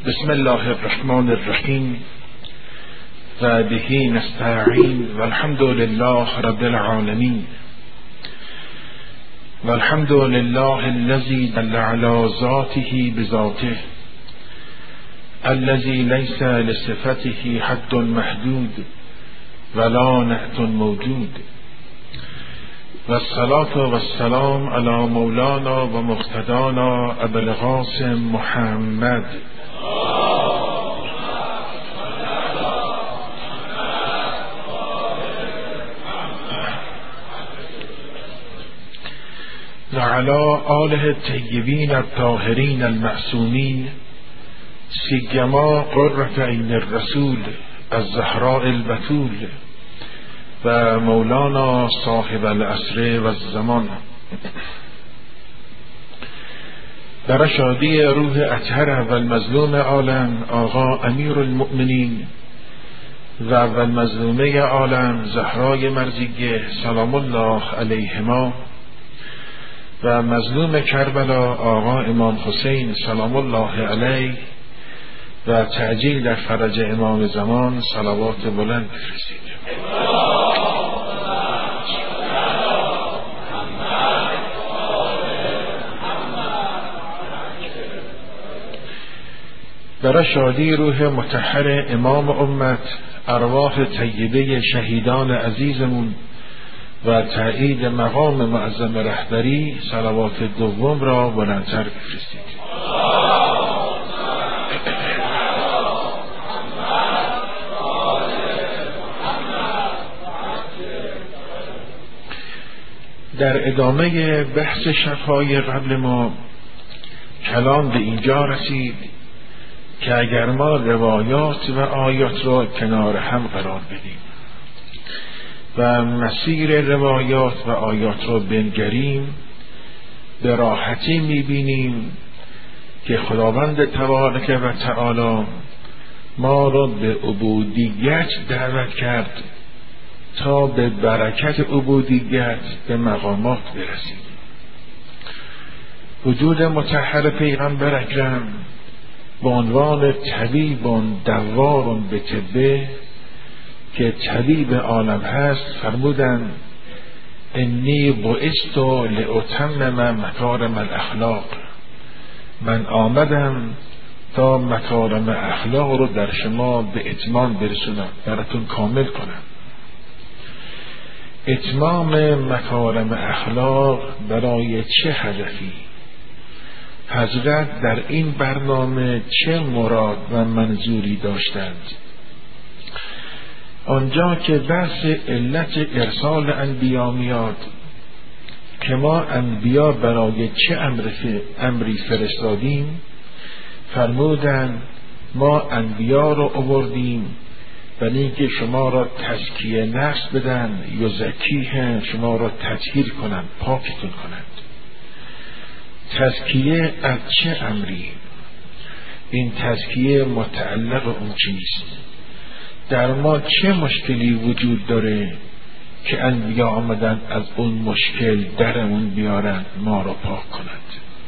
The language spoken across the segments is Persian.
بسم الله الرحمن الرحیم و به نستعین و الحمد لله رب العالمین و الحمد لله الذی دل علی ذاته بذاته الذی لیس لصفته حد محدود ولا نعت موجود و الصلاة و السلام علی مولانا و مقتدانا ابو القاسم محمد و علی آله الطیبین الطاهرین المعصومین سیما قرة عین الرسول الزهراء البتول و مولانا صاحب العصر و الزمان. در شادی روح اطهر و المظلوم عالم آقا امیر المؤمنین و المظلومه عالم زهرای مرضیه سلام الله علیهما و مظلوم کربلا آقا امام حسین سلام الله علیه و تعجیل در فرج امام زمان صلوات بلند بفرستید. برای شادی روح مطهر امام امت، ارواح طیبه شهیدان عزیزمون و تأیید مقام معظم رهبری صلوات دوم را بلندتر بفرستید. در ادامه بحث شب‌های قبل ما کلام به اینجا رسید که اگر ما روایات و آیات را کنار هم قرار بدیم و مسیر روایات و آیات را بنگریم، به راحتی میبینیم که خداوند تبارک و تعالی ما را به عبودیت دعوت کرد تا به برکت عبودیت به مقامات برسیم. وجود مطهر پیغمبر اکرم به عنوان طبیب دوار به طبه که طبیب عالم هست فرمودند انی بعثت لاتمم مکارم الاخلاق، من آمدم تا مکارم اخلاق رو در شما به اتمام برسونم، براتون کامل کنم. اتمام مکارم اخلاق برای چه هدفی؟ حضرت در این برنامه چه مراد و منظوری داشتند؟ آنجا که بحث علت ارسال انبیا میاد که ما انبیا برای چه امری فرستادیم، فرمودند ما انبیا رو آوردیم برای اینکه شما را تزکیه نفس بدن، یزکیه، شما را تطهیر کنند، پاکتون کنند. تزکیه از چه امری؟ این تزکیه متعلق اون چیست؟ در ما چه مشکلی وجود داره که انبیا آمدن از اون مشکل درمون بیارن، ما را پاک کنند؟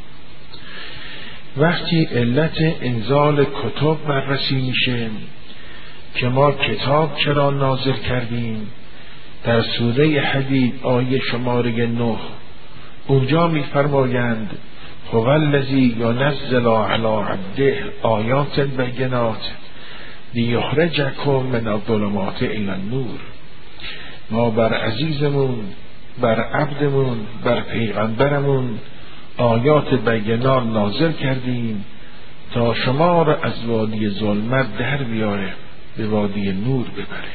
وقتی علت انزال کتب بررسی میشه که ما کتاب چرا نازل کردیم، در سوره حدید آیه شماره 9 اونجا میفرمایند هو الذی ینزل علی عبده آیات بینات لیخرجکم من الظلمات الی النور. ما بر عزیزمون، بر عبدمون، بر پیغمبرمون آیات بینات نازل کردیم تا شما را از وادی ظلمت در بیاره، به وادی نور ببره.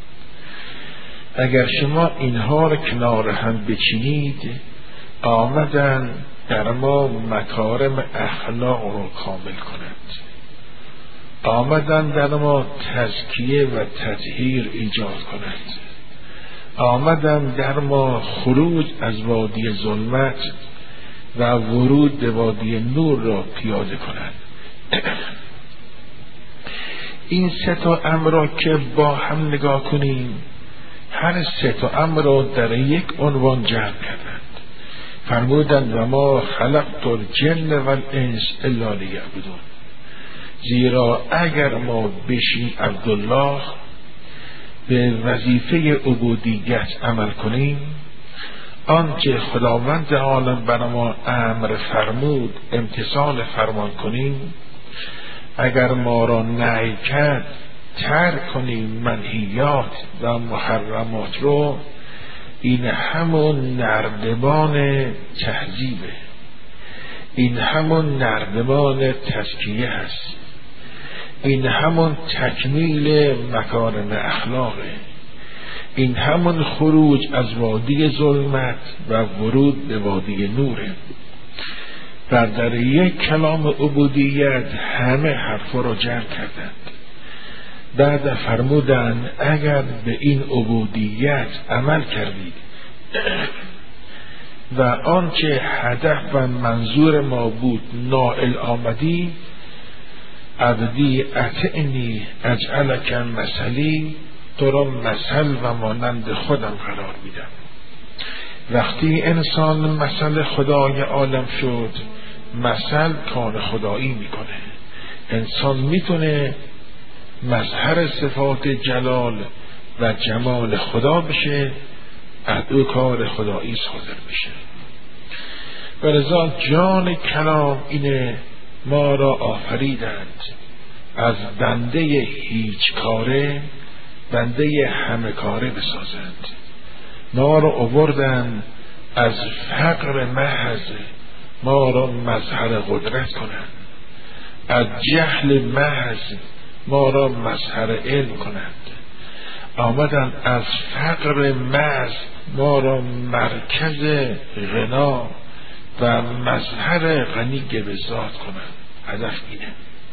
اگر شما اینها را کنار هم بچینید، آمدن در ما مکارم اخلاق رو کامل کنند، آمدن در ما تزکیه و تطهیر ایجاد کنند، آمدن در ما خروج از وادی ظلمت و ورود به وادی نور را پیاده کنند. این سه تا امر را که با هم نگاه کنیم، هر سه تا امر را در یک عنوان جمع کردند. فرمودند و ما خلقت الجن والانس الا لیعبدون. زیرا اگر ما بشیم عبدالله، به وظیفه عبودیت عمل کنیم، آنچه خداوند عالم بر ما امر فرمود امتثال فرمان کنیم، اگر ما را نهی کرد ترک کنیم منهیات و محرمات رو، این همون نردبان تهذیبه، این همون نردبان تزکیه هست، این همون تکمیل مکارم اخلاقه، این همون خروج از وادی ظلمت و ورود به وادی نوره. و در یک کلام عبودیت همه حرفا را جمع کردند. بعد فرمودند اگر به این عبودیت عمل کردید و آنچه هدف و منظور ما بود نائل آمدی، عبدی اطعنی اجعلک مثلی، تو را مثل و مانند خودم قرار میدم. وقتی انسان مثل خدای عالم شد، مثل کار خدایی میکنه. انسان میتونه مظهر صفات جلال و جمال خدا بشه، از او کار خدایی صادر بشه. ولذا جان کلام اینه ما را آفریدند از بنده هیچ کاره بنده همه کاره بسازند. ما را آوردند از فقر محض ما را مظهر قدرت کنند، از جهل محض ما را مظهر علم کنند. آمدند از فقر محض ما را مرکز غنا و مظهر غنی به ذات کنند. هدف اینه.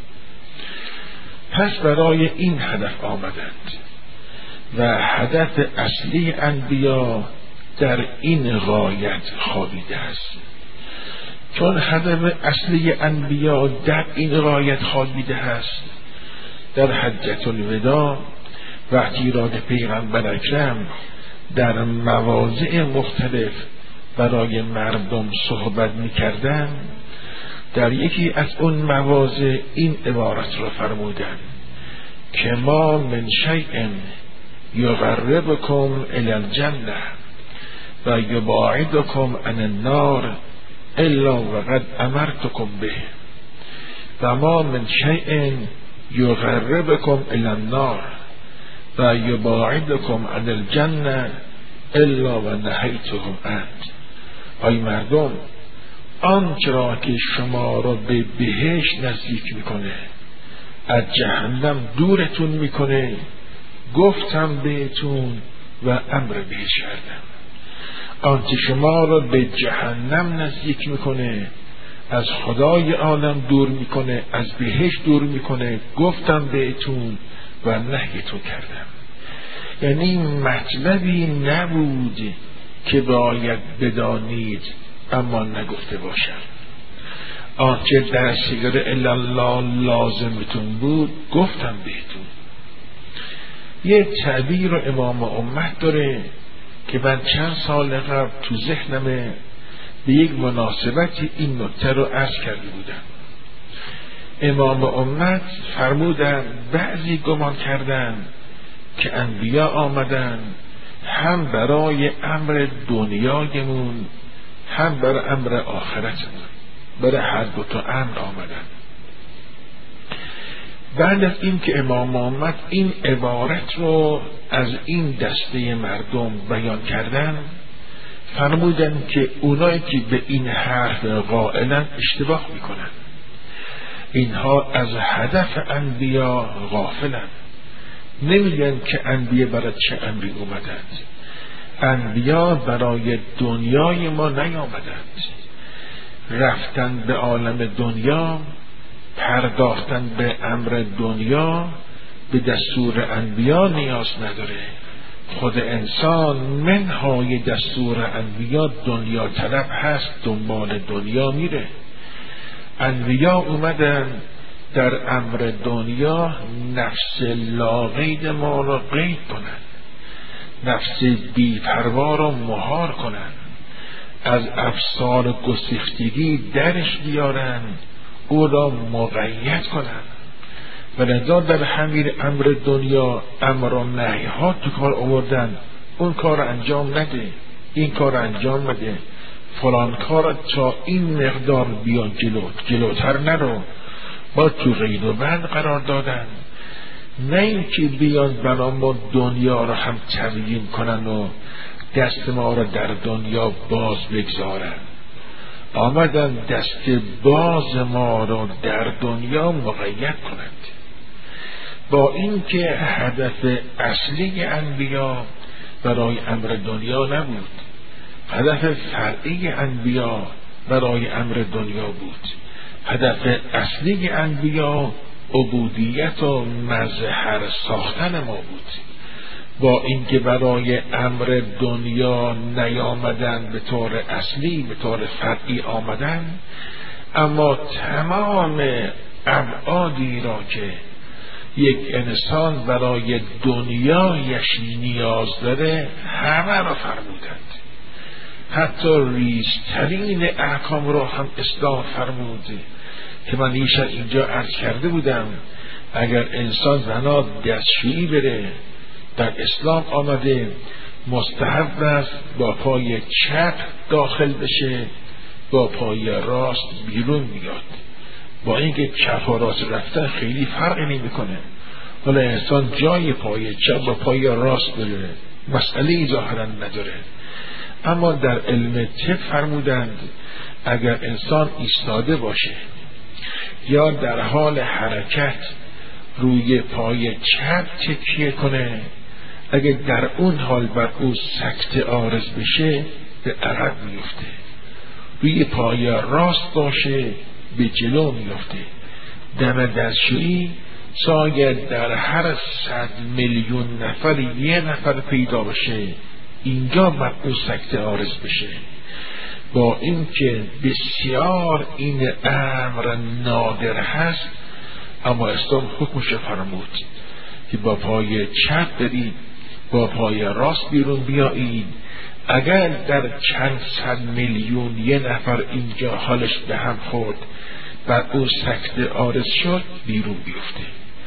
پس برای این هدف آمدند و هدف اصلی انبیا در این غایت خوابیده است. چون هدف اصلی انبیا در این غایت خوابیده است، در حجة الوداع وقتی را که پیغمبر اکرم در مواضع مختلف برای مردم صحبت می‌کردند، در یکی از اون مواضع این عبارت را فرمودند که ما من شیء یقربکم الی الجنه و یباعدکم عن النار الا وقد امرتکم به، و ما من شیء یقربکم الی النار و یباعدکم عن الجنه الا و نهیتکم عنه. ای مردم، آنچه را که شما را به بهشت نزدیک میکنه از جهنم دورتون میکنه گفتم بهتون و امر بهش کردم. آنچه شما را به جهنم نزدیک میکنه از خدای عالم دور میکنه، از بهشت دور میکنه، گفتم بهتون و نهیتون کردم. یعنی مطلبی نبود که باید بدانید اما نگفته باشم. آنچه در شجر الا الله لازمتون بود گفتم بهتون. یه تعبیر رو امام امت داره که من چند سال قبل تو ذهنمه به یک مناسبت این نکته رو عرض کرده بودم. امام امت فرمودن بعضی گمان کردن که انبیا آمدن هم برای امر دنیایمون هم برای امر آخرتمون، برای هر دو تا امر آمدن. بعد از این که امام محمد این عبارت رو از این دسته مردم بیان کردن، فرمودن که اونایی که به این حرف قائلن اشتباه میکنن. اینها از هدف انبیا غافلن. نمیگن که انبیا برای چه امری اومدند. انبیا برای دنیای ما نیامدند. رفتن به عالم دنیا، پرداختن به امر دنیا به دستور انبیا نیاز نداره. خود انسان منهای دستور انبیا دنیا طلب هست، دنبال دنیا میره. انبیا اومدن در امر دنیا نفس لاقید ما را قید کنن، نفس بی‌پروا را مهار کنن، از افسار گسیختگی درش بیارن، او را مقید کنن. و لذا در همین امر دنیا امر و نهی ها تو کار آوردن. اون کار انجام نده، این کار انجام نده، فلان کار تا این مقدار بیان جلوتر نرو، با تو قید و بند قرار دادن. نه اینکه بیان برای ما دنیا رو هم تزیین کنن و دست ما رو در دنیا باز بگذارن. آمدن دست باز ما رو در دنیا مقید کنند. با اینکه هدف اصلی انبیا برای امر دنیا نبود، هدف فرعی انبیا برای امر دنیا بود. هدف اصلی انبیا عبودیت و مظهر ساختن ما بود. با اینکه برای امر دنیا نیامدن به طور اصلی، به طور فرعی آمدن، اما تمام ابعادی را که یک انسان برای دنیایش نیاز داره همه را فرمودند. حتی ریزترین احکام را هم اصلاح فرمود که من اینجا عرض کرده بودم. اگر انسان زنا دستشویی بره، در اسلام آمده مستحب است با پای چپ داخل بشه، با پای راست بیرون بیاد. با اینکه چپ و راست رفتن خیلی فرقی نمیکنه، ولی انسان جای پای چپ با پای راست بره مسئله ظاهرا نداره. اما در علم طب فرمودند اگر انسان ایستاده باشه یا در حال حرکت روی پای چپ تکیه کنه، اگر در اون حال بر او سکته عارض بشه به عقب میفته، روی پای راست باشه به جلو میفته. دم دستشویی شاید در هر 100 میلیون نفر یه نفر پیدا بشه اینجا بر او سکته عارض بشه. با اینکه بسیار این امر نادر هست، اما اسلام حکمش فرمود که با پای چپ برید، با پای راست بیرون بیایید. اگر در چند 100 میلیون یه نفر اینجا حالش به هم خورد، بر او سکته عارض شد، بیرون بیفته.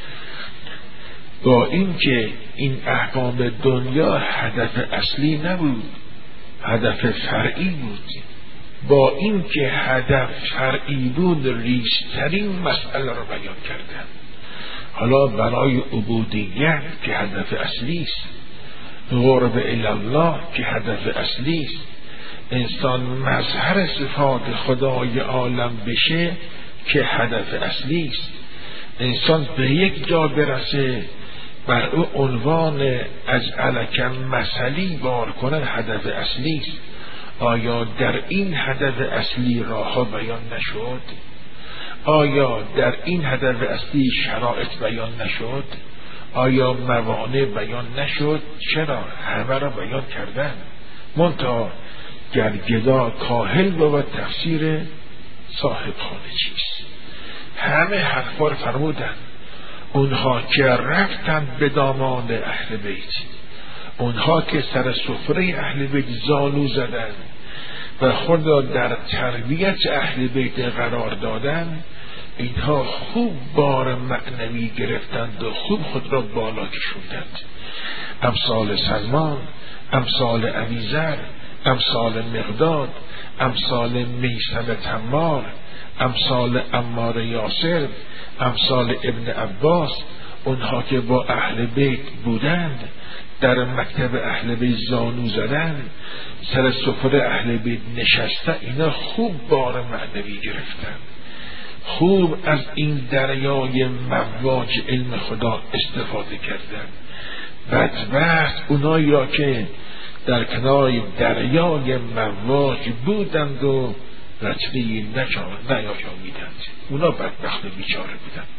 با اینکه این احکام دنیا هدف اصلی نبود، هدف فرعی بود. با اینکه هدف فرعی بود ریزترین مسئله را بیان کردن. حالا برای عبودیت که هدف اصلی است، قرب الله که هدف اصلی است، انسان مظهر صفات خدای عالم بشه که هدف اصلی است، انسان به یک جا برسه بر او عنوان اجعلک مثلی بار کنن هدف اصلی است. آیا در این هدف اصلی راه بیان نشد؟ آیا در این هدف اصلی شرایط بیان نشد؟ آیا موانع بیان نشد؟ چرا؟ همه را بیان کردن. منتها گر گدا کاهل بود تفسیر صاحب خانه چیست. همه حرفا فرمودن. اونها که رفتن به دامان اهل بیت، اونها که سر سفره اهل بیت زانو زدن و خود را در تربیت اهل بیت قرار دادن، اینها خوب بار معنوی گرفتند و خوب خود را بالا کشوندند. امثال سلمان، امثال ابیذر، امثال مقداد، امثال میثم تمار، امثال عمار یاسر، امثال ابن عباس، اونها که با اهل بیت بودند، در مکتب اهل بیت زانو زدن، سر سفره اهل بیت نشسته، اینا خوب بار معنوی گرفتن، خوب از این دریای مواج علم خدا استفاده کردن. بدبخت اونایی را که در کنار دریای مواج بودند و رتبی نیامیدند، اونا بدبخت و بیچاره بودند.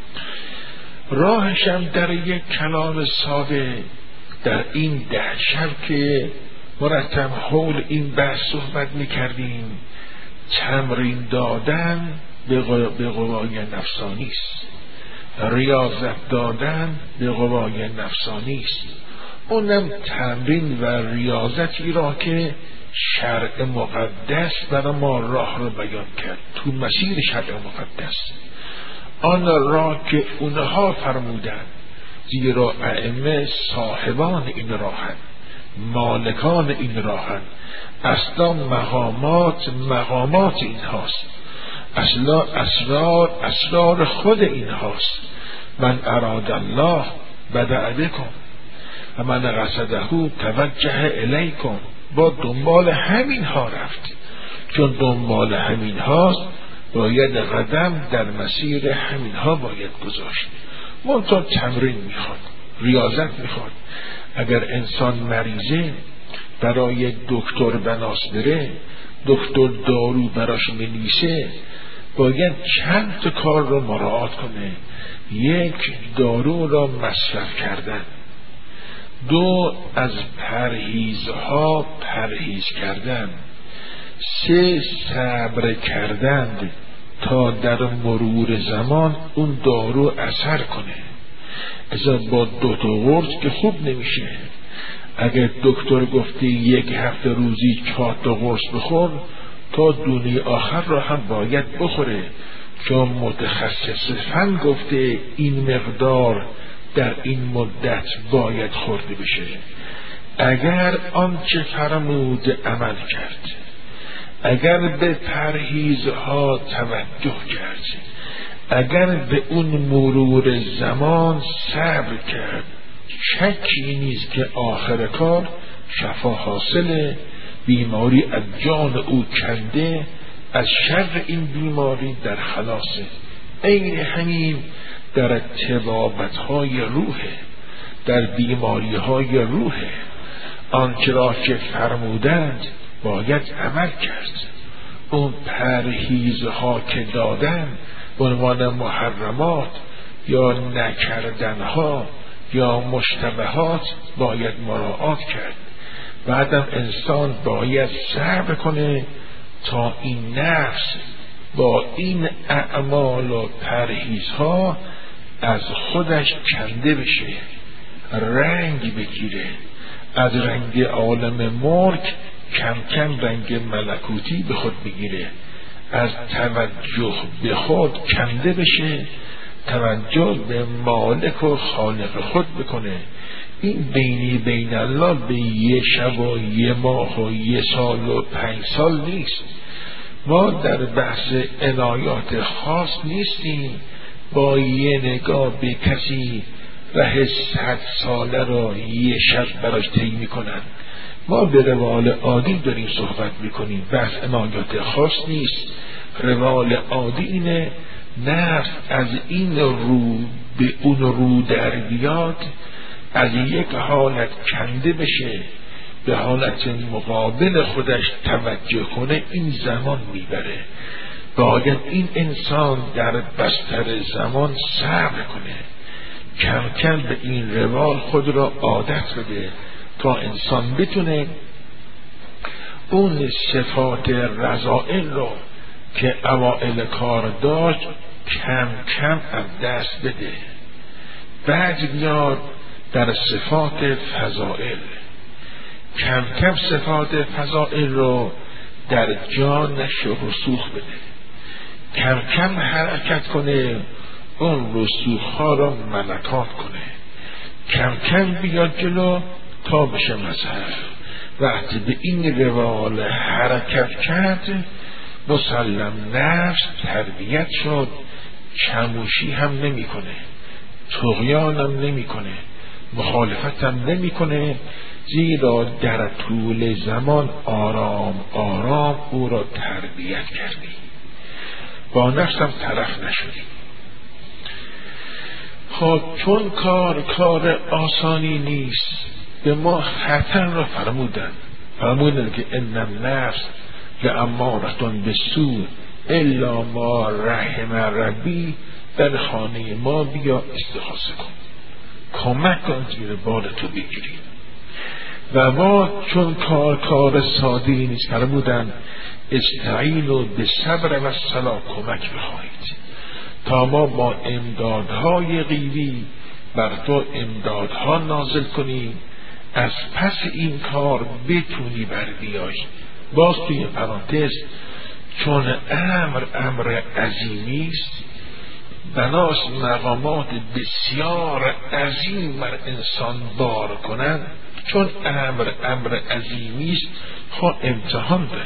راهشم در یک کلام ساده در این 10 شب که مرتب حول این بحث صحبت میکردیم، تمرین دادن به قوای نفسانی است، ریاضت دادن به قوای نفسانی است. اونم تمرین و ریاضتی را که شرع مقدس برای ما راه رو بیان کرد، تو مسیر شرع مقدس. آن را که اونها فرمودند، زیرا ائمه صاحبان این راهند، مالکان این راهند، اصلا مقامات اینهاست، اصلا اسرار خود اینهاست. من اراد الله بدأ بکن و من قصده توجه الیکم. با دنبال همین ها رفت، چون دنبال همین هاست باید قدم در مسیر همین ها باید گذاشت. منتها تمرین میخواد، ریاضت میخواد. اگر انسان مریضه برای دکتر بناس بره، دکتر دارو براش بنویسه، باید چند تا کار رو مراعات کنه. یک، دارو را مصرف کردن. دو، از پرهیزها پرهیز کردن. سه، صبر کردن تا در مرور زمان اون دارو اثر کنه. ازا با 2 تا قرص که خوب نمیشه. اگر دکتر گفته 1 هفته روزی 4 تا قرص بخور، تا دنیا آخر را هم باید بخوره، چون متخصص فن گفته این مقدار در این مدت باید خورده بشه. اگر آنچه فرمود عمل کرد، اگر به پرهیزها توجه کرد، اگر به اون مرور زمان صبر کرد، شکی نیست که آخر کار شفا حاصله، بیماری از جان او کنده، از شر این بیماری در خلاصه. این همین در طبابت‌های روحه، در بیماری‌های روحه. آنچه را که فرمودند باید عمل کرد. اون پرهیزها که دادن به عنوان محرمات یا نکردنها یا مشتبهات باید مراعات کرد. بعدم انسان باید صبر کنه تا این نفس با این اعمال و پرهیزها از خودش کنده بشه، رنگ بگیره، از رنگ عالم ملک کم کم رنگ ملکوتی به خود بگیره، از توجه به خود کنده بشه، توجه به مالک و خالق خود بکنه. این بینی بین الله به 1 شب و 1 ماه و 1 سال و 5 سال نیست. ما در بحث عنایات خاص نیستیم با 1 نگاه به کسی ره 100 ساله را 1 شب براش طی میکنن. ما به روال عادی داریم صحبت میکنیم، بحث عنایات خاص نیست. روال عادی اینه نفس از این رو به اون رو در بیاد، از یک حالت کنده بشه به حالت مقابل خودش توجه کنه. این زمان میبره. باید این انسان در بستر زمان صبر کنه، کم کم به این روال خود را عادت بده تا انسان بتونه اون صفات رذائل رو که اوائل کار داشت کم کم از دست بده. بعد بیاد در صفات فضائل، کم کم صفات فضائل رو در جانش رسوخ بده، کم کم حرکت کنه، اون رسوخ‌ها رو ملکات کنه، کم کم بیاد جلو تا بشه مظهر. وقتی به این روال حرکت کرد، مسلم نفس تربیت شد، چموشی هم نمی کنه، طغیان هم نمی کنه، مخالفت هم نمی کنه، زیرا در طول زمان آرام آرام او را تربیت کردی، با نفس هم طرف نشدی. خب چون کار آسانی نیست، به ما خطر را فرمودن که ان النفس لامارة بالسوء الا ما رحم ربی. در خانه ما بیا استخاصه کن، کمک کن زیر بار تو بگیریم. و ما چون کار ساده نیست، فرمودن استعینوا بالصبر و الصلاة، کمک بخواهید تا ما با امدادهای غیبی بر تو امدادها نازل کنیم، از پس این کار بتونی بر بیای. باز توی پرانتز، چون امر عظیمی است، بناست مقامات بسیار عظیم بر انسان بار کنند، چون امر عظیمی است، خود امتحان داره،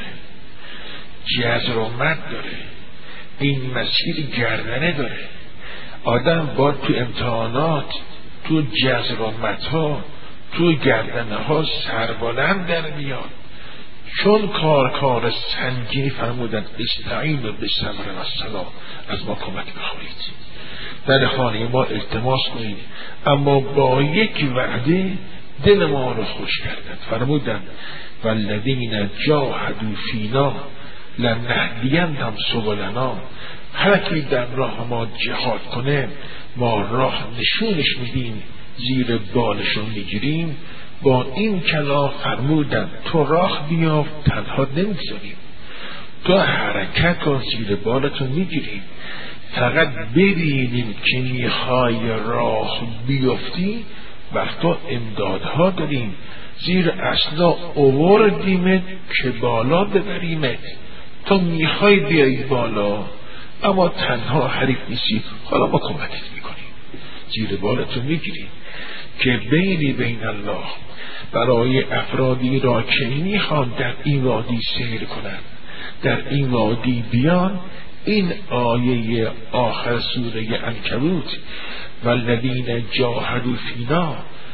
جزر و مد داره، این مسیر گردنه داره. آدم باید تو امتحانات، تو جزر و مدها، تو گردنه ها سربلند در بیاد، چون کار سنگینی فرمودن استعینوا بالصبر والصلاة، از ما کمک بخواهید، در خانه ما التماس کنید، اما با یک وعده دل ما رو خوش کردند. فرمودن والذین جاهدوا فینا لنهدینهم سبلنا، هر کی در راه ما جهاد کنه ما راه نشونش میدیم، زیر بالشون میگیریم. با این کلام فرمودن تو راه بیافت، تنها نمیگذاریم، تو حرکت کن، زیر بالتون میگیریم، فقط ببینیم که میخوای راه بیفتی، وقتا امدادها داریم، زیر اصلا آوردیمت که بالا ببریمت. تو میخوای بیایی بالا اما تنها حریف نیستی، حالا ما کمکت میکنیم، زیر بالتون میگیریم. که بین الله، برای افرادی را که میخوان در این وادی سیر کنند، در این وادی بیان، این آیه آخر سوره عنکبوت والذین جاهدوا فینا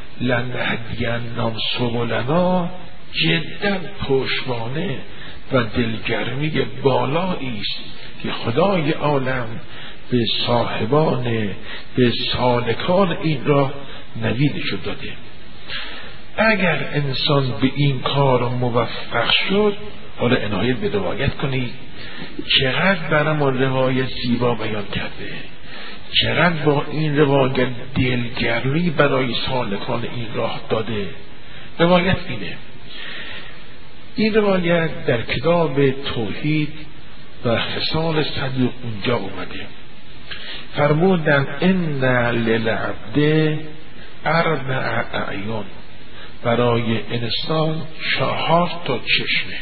لنهدینهم سبلنا، جدا پشتوانه و دلگرمی بالایی است که خدای عالم به صاحبان، به سالکان این راه نویدشو داده. اگر انسان به این کار موفق شد، حالا عنایت به روایت کنید، چقدر برای ما روایت زیبا بیان کرده، چقدر با این روایت دلگرمی برای سالکان این راه داده. روایت اینه، این روایت در کتاب توحید و خصال صدوق اونجا اومده. فرمودن ان للعبد اربع اعین، برای انسان 4 تا چشمه،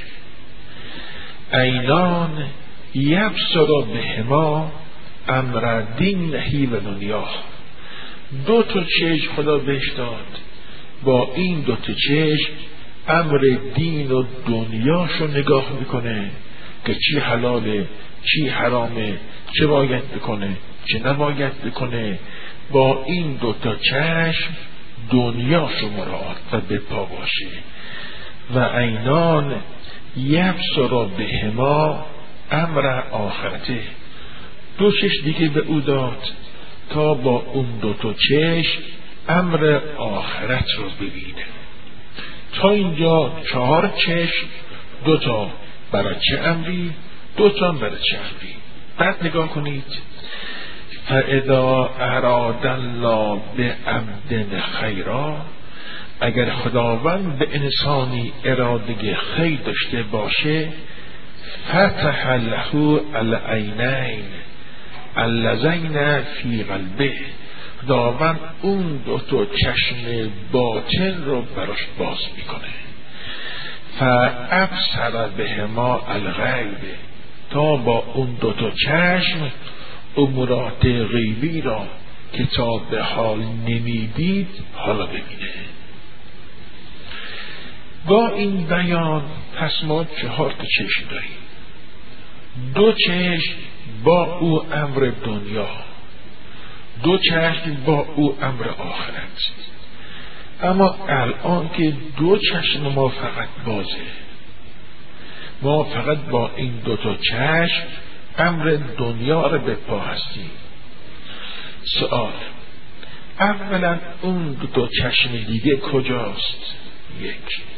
عینان یبصر بهما امر دینه و دنیا، 2 تا چشم خدا بهش داد، با این 2 تا چشم امر دین و دنیاشو نگاه میکنه که چی حلاله، چی حرامه، چه باید بکنه، چه نباید بکنه. با این 2 تا چشم دنیاشو مراعات و بپا باشه. و عینان یبصر بهما امر آخرته، 2 چشم دیگه به او داد تا با اون 2 تا چشم امر آخرت رو ببینه. تا اینجا 4 چشم، 2 تا برای چه امری، 2 تا برای چه امری. بعد نگاه کنید، فاذا اراد الله بعبد خیرا، اگر خداوند به انسانی اراده خیر داشته باشه، فتح له العینین اللذین فی قلبه، خداوند اون 2 تا چشم باطن رو براش باز میکنه. فابصر بهما الغیب، تا با اون 2 تا چشم امورات غیبی را که تا به حال نمیدید حالا ببینه. با این بیان پس ما 4 تا چشم داریم، 2 چشم با او امر دنیا، 2 چشم با او امر آخرت. اما الان که 2 چشم ما فقط بازه، ما فقط با این 2 تا چشم امر دنیا رو به پا هستیم. سوال، اولا اون 2 تا چشم دیگه کجاست؟ 1.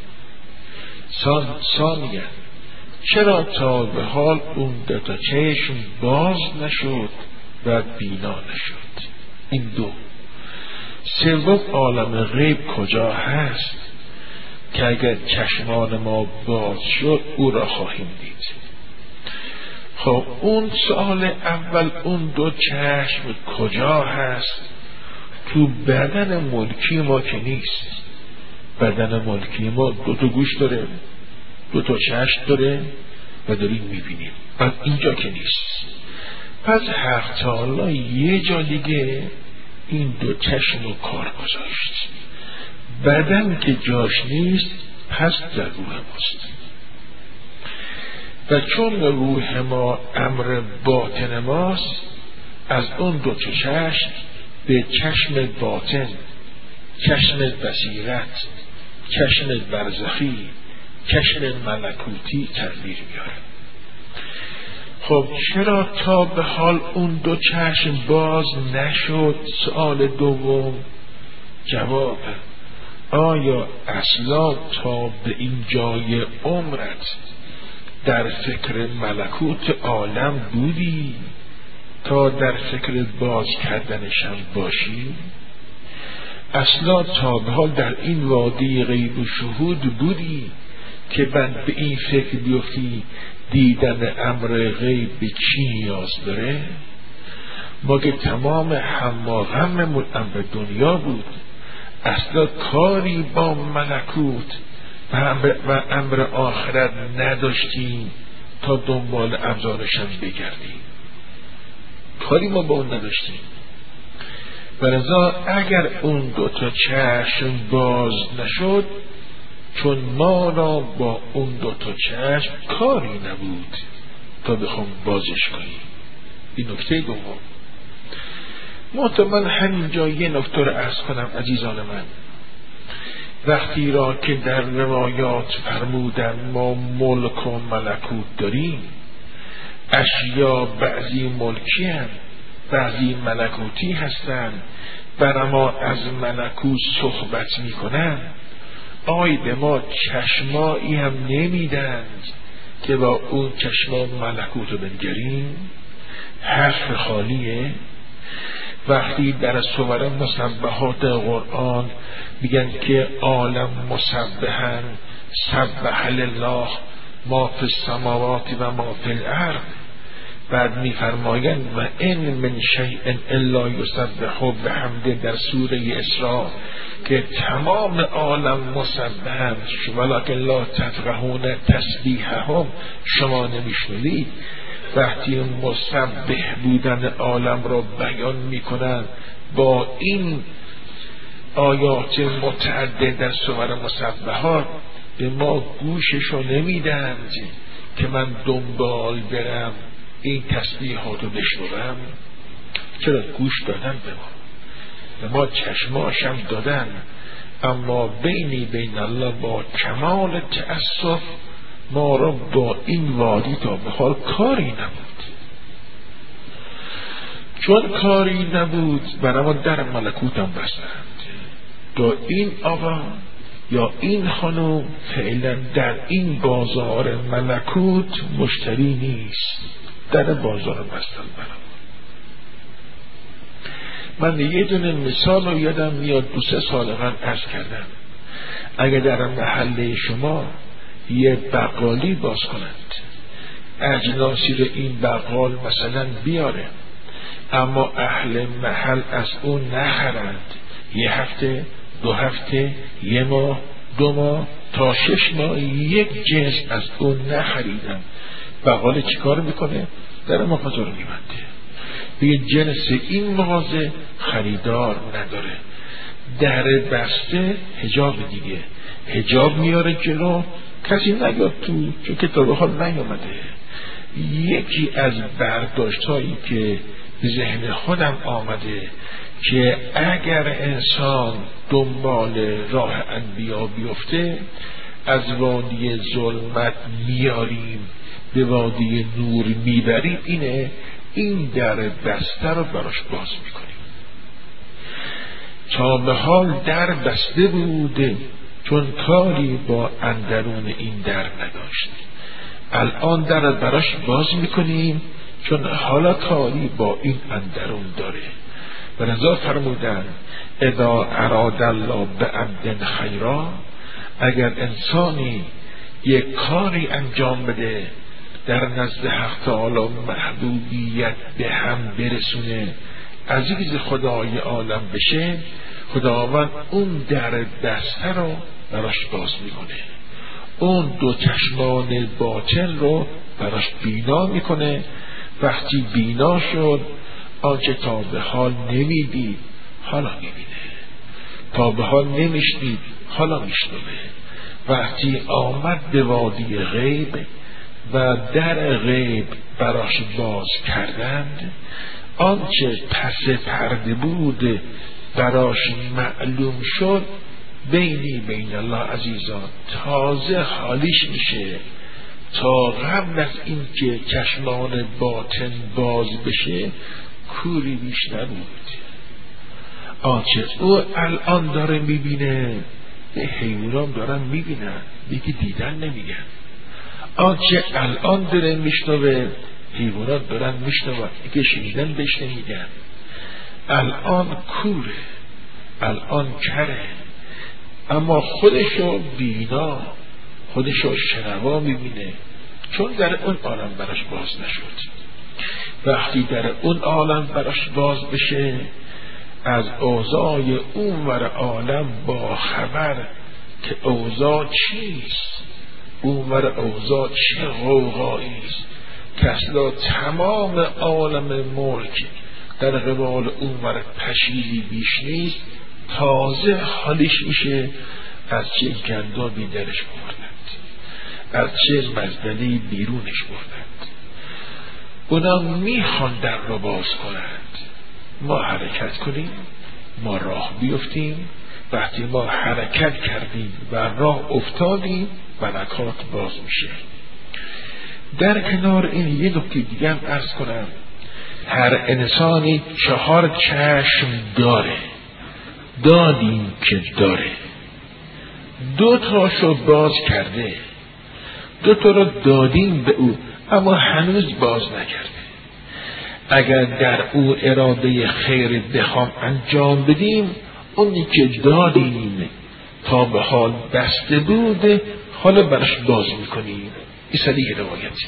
ثانیا، چرا تا به حال اون 2 تا چشم باز نشد و بینا نشد؟ این 2. سوم، عالم غیب کجا هست که اگر چشمان ما باز شد او را خواهیم دید؟ خب اون سوال اول، اون 2 چشم کجا هست؟ تو بدن ملکی ما که نیست. بدن ملکی ما 2 تا گوش داره، 2 تا چشم داره و داریم میبینیم، بعد اینجا که نیست. پس حق تعالی یه جا دیگه این دو چشم رو کار گذاشت. بدن که جاش نیست پس در روح ماست، و چون روح ما امر باطن ماست، از اون دو چشم به چشم باطن، چشم بصیرت، چشم برزخی، چشم ملکوتی تعبیر میاره. خب چرا تا به حال اون دو چشم باز نشد؟ سوال دوم. جواب: آیا اصلا تا به این جای عمرت در فکر ملکوت عالم بودی تا در فکر باز کردنشم باشی؟ اصلا تا به حال در این وادی غیب و شهود بودی که بعد به این فکر بیفتی دیدن امر غیب به چی نیاز داره؟ ما که تمام هم و غممون امر دنیا بود، اصلا کاری با ملکوت و امر آخرت نداشتیم تا دنبال ابزارشم بگردیم. کاری ما با اون نداشتیم. ولذا اگر اون دو تا چشم باز نشد، چون ما را با اون دو تا چشم کاری نبود تا بخوام بازش کنیم. این نکته دوم. من همینجا یه نکته رو عرض کنم عزیزان من. وقتی را که در روایات فرمودن ما ملک و ملکوت داریم، اشیا بعضی ملکی هم بعضی ملکوتی هستن، بر ما از ملکوت صحبت میکنن، آی به ما چشمایی هم نمیدند که با اون چشما ملکوت رو بنگریم؟ حرف خالیه. وقتی در سور مسبحات قرآن میگن که عالم مسبحن سبح لله ما فی السماوات و ما فی الارض، بعد میفرمایند و ان من شیء الا یسبح بحمده در سوره اسراء که تمام عالم مسبحن ولکن لا تفقهون تسبیحهم، شما نمیشنوید. وقتی مسبح بودن عالم را بیان میکنن با این آیات متعدد در سور مسبحات، به ما گوششو نمیدند که من دنبال برم این تسبیحاتو بشنوم. چرا؟ گوش دادن به ما چشماشم دادن، اما بین الله با کمال تأسف ما را با این وادی تا به حال کاری نبود. چون کاری نبود برای ما در ملکوتم بستند تا این آقا یا این خانم فعلا در این بازار ملکوت مشتری نیست، در بازار بستن برای من. یه دونه مثال رو یادم میاد 2-3 سال قبل عرض کردم. اگر در محله شما یه بقالی باز کنند، اجناسی رو این بقال مثلا بیاره، اما اهل محل از اون نخرند، 1 هفته 2 هفته 1 ماه 2 ماه تا 6 ماه یک جنس از اون نخریدن، بقال چیکار میکنه؟ در مغازه رو میبنده، به جنس این مغازه خریدار نداره، در بسته، حجاب دیگه، حجاب میاره جلو، کسی نیاد تو، چون که تا به حال نیامده. یکی از برداشت هایی که به ذهن خودم آمده که اگر انسان دنبال راه انبیا بیفته، از وادی ظلمت میاریم به وادی نور میبریم، اینه این در بسته رو براش باز میکنیم. تا به حال در بسته بوده چون کاری با اندرون این در نداشت، الان در براش باز میکنیم چون حالا کاری با این اندرون داره. و رضا فرمودن اذا اراد الله بعبد خیرا، اگر انسانی یک کاری انجام بده در نزد حق تعالی محبوبیت به هم برسونه، عزیز خدای عالم بشه، خداوند اون در بسته رو براش باز میکنه، اون 2 چشمان باطن رو براش بینا میکنه وقتی بینا شد آنچه تا به حال نمیدید حالا میبینه، تا به حال نمیشنید حالا میشنوه. وقتی آمد به وادی غیب و در غیب براش باز کردند، آنچه پس پرده بود براش معلوم شد. بین الله عزیزان تازه حالیش میشه. تا قبل از این که چشمان باطن باز بشه کوری بیش نبود. آنچه او الان داره میبینه حیوانان دارن میبینن، دیگه دیدن نمیگن. آنچه الان داره میشنوه حیوانات دارن میشنون، دیگه شنیدن بهش نمیگن. الان کوره، الان کره، اما خودشو بینا، خودشو شنوا میبینه، چون در اون عالم براش باز نشد. وقتی در اون عالم براش باز بشه، از اوضاع اونور عالم با خبر که اوضاع چیست، اونور اوضاع چه غوغایی است که اصلا تمام عالم ملک در قبال اونور پشیدی بیش نیست. تازه حالیش میشه از چه گندابی درش بردند، از چه مزدلی بیرونش بردند. اونا میخوان در رو باز کنند. ما حرکت کنیم، ما راه بیفتیم. وقتی ما حرکت کردیم و راه افتادیم ملکات باز میشه. در کنار این یه نکته دیگه هم عرض کنم. هر انسانی 4 چشم داره، دادیم که داره. 2 تاشو باز کرده، 2 تا رو دادیم به او اما هنوز باز نکرده. اگر در او اراده خیر بخوام انجام بدیم، اونی که دادیم تا به حال بسته بوده حالا برش باز میکنیم. این صدیق روایتی